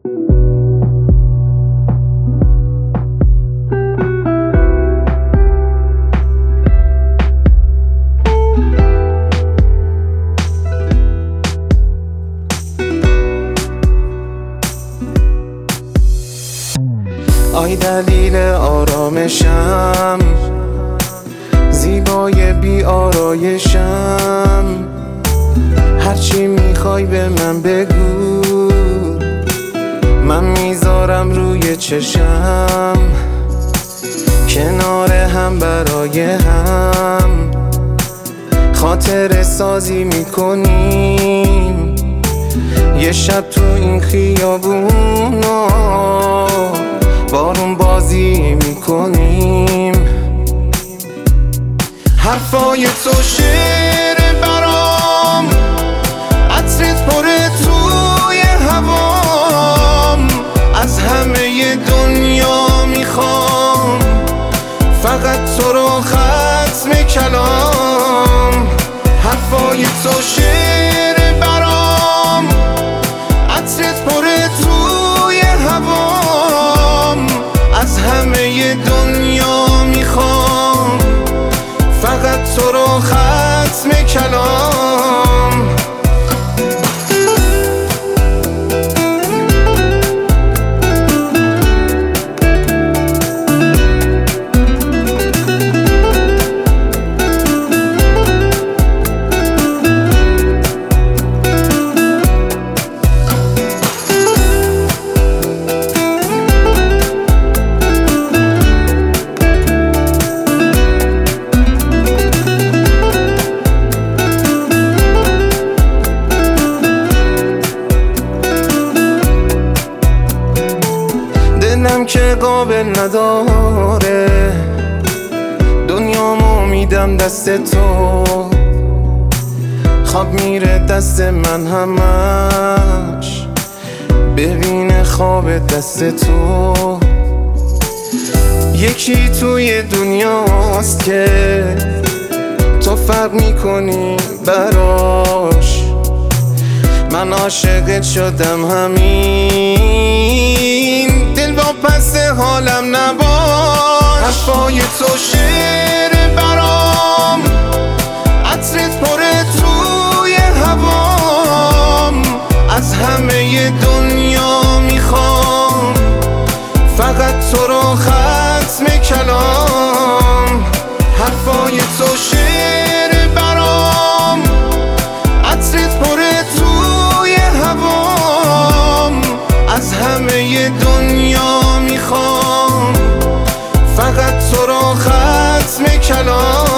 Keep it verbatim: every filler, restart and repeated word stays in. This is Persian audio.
آی دلیل آرامشم، زیبای بی آرایشم، هرچی میخوای به من بگو، من میذارم روی چشم، کنار هم برای هم خاطر سازی میکنیم، یه شب تو این خیابونا بارون بازی میکنیم. حرفای تو شعر برام، عطرت پره توی هوام، از همه دنیا میخوام فقط تو رو ختم کلام. حرفای تو شعر برام، عطرت پره توی هوام، از همه دنیا میخوام فقط تو رو ختم کلام. دلم که قابل نداره، دنیامو میدم دست تو، خواب میره دست من همش، ببین خواب دست تو. یکی توی دنیاست که تو فرق میکنی براش، من عاشقت شدم همین، دل با پس حالم نباش. حرفای تو شعر برام، عطرت پره توی هوام، از همه دنیا میخوام فقط تو رو ختم کلام. حرفای تو شعر برام، عطرت پره توی هوام، از همه دنیا میخوام فقط تو رو ختم کلام.